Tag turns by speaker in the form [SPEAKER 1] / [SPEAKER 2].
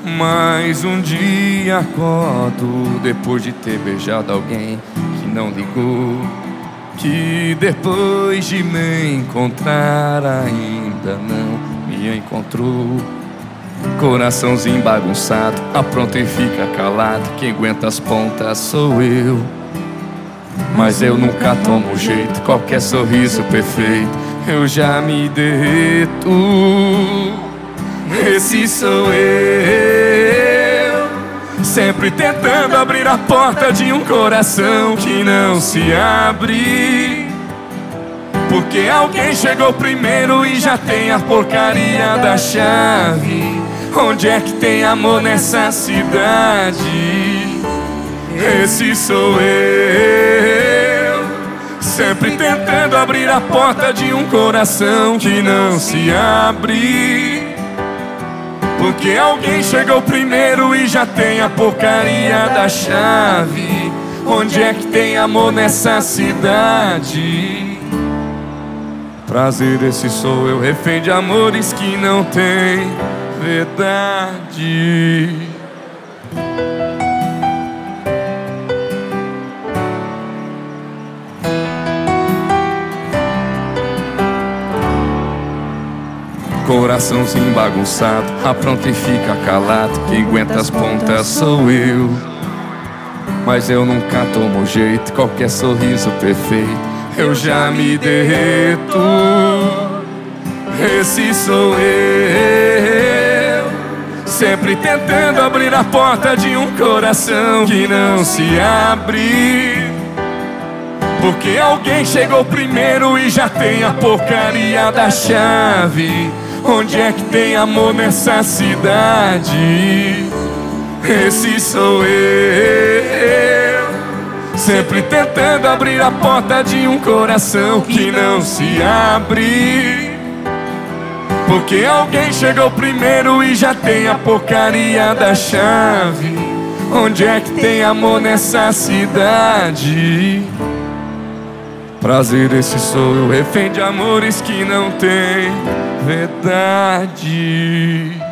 [SPEAKER 1] Mas um dia acordo depois de ter beijado alguém que não ligou, que depois de me encontrar ainda não me encontrou. Coraçãozinho bagunçado, apronta e fica calado. Quem aguenta as pontas sou eu. Mas eu nunca tomo jeito, qualquer sorriso perfeito eu já me derreto. Esse sou eu, sempre tentando abrir a porta de um coração que não se abre, porque alguém chegou primeiro e já tem a porcaria da chave. Onde é que tem amor nessa cidade? Esse sou eu, sempre tentando abrir a porta de um coração que não se abre, porque alguém chegou primeiro e já tem a porcaria da chave. Onde é que tem amor nessa cidade? Prazer, esse sou eu, refém de amores que não tem verdade. Coraçãozinho bagunçado, apronta e fica calado. Quem aguenta as pontas sou eu. Mas eu nunca tomo jeito, qualquer sorriso perfeito eu já me derreto. Esse sou eu, sempre tentando abrir a porta de um coração que não se abre, porque alguém chegou primeiro e já tem a porcaria da chave. Onde é que tem amor nessa cidade? Esse sou eu, sempre tentando abrir a porta de um coração que não se abre, porque alguém chegou primeiro e já tem a porcaria da chave. Onde é que tem amor nessa cidade? Prazer, esse sou eu, refém de amores que não tem verdade.